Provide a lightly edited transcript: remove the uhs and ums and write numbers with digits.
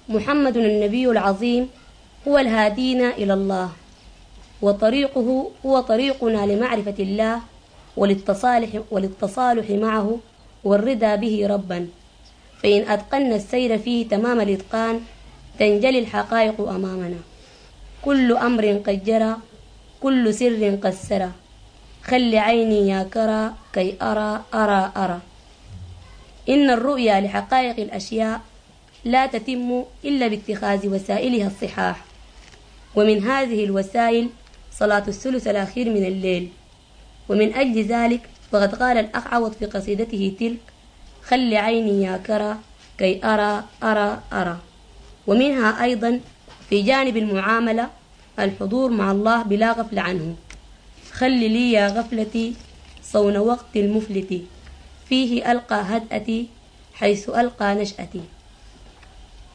محمد النبي العظيم هو الهادينا إلى الله، وطريقه هو طريقنا لمعرفة الله وللتصالح معه والرضا به ربا. فإن أتقنا السير فيه تمام الإتقان تنجلي الحقائق أمامنا. كل أمر قد جرى، كل سر قد سرى، خل عيني يا كرى كي أرى أرى أرى. إن الرؤيا لحقائق الأشياء لا تتم إلا باتخاذ وسائلها الصحاح، ومن هذه الوسائل صلاة الثلث الأخير من الليل. ومن أجل ذلك فقد قال الأخ عوض في قصيدته تلك: خل عيني يا كرى كي أرى أرى أرى. ومنها أيضا في جانب المعاملة الحضور مع الله بلا غفل عنه. خل لي يا غفلتي صون وقت المفلت، فيه ألقى هدأتي حيث ألقى نشأتي.